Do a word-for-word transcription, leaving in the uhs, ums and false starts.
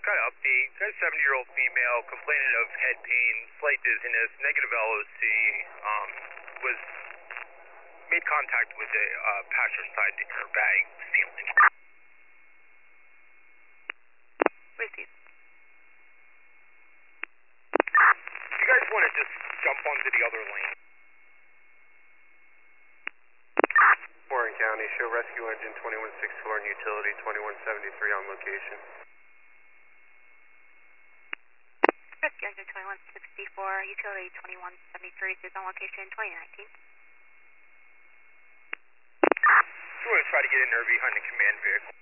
got an update. Got a seventy-year-old female complaining of head pain, slight dizziness, negative L O C. Um, was made contact with a uh, passenger side airbag ceiling. Received. You guys want to just jump onto the other lane? Warren County, show rescue engine twenty-one sixty-four and utility twenty-one seventy-three on location. Rescue engine twenty-one sixty-four, utility twenty-one seventy-three is on location twenty nineteen. You want to try to get in there behind the command vehicle?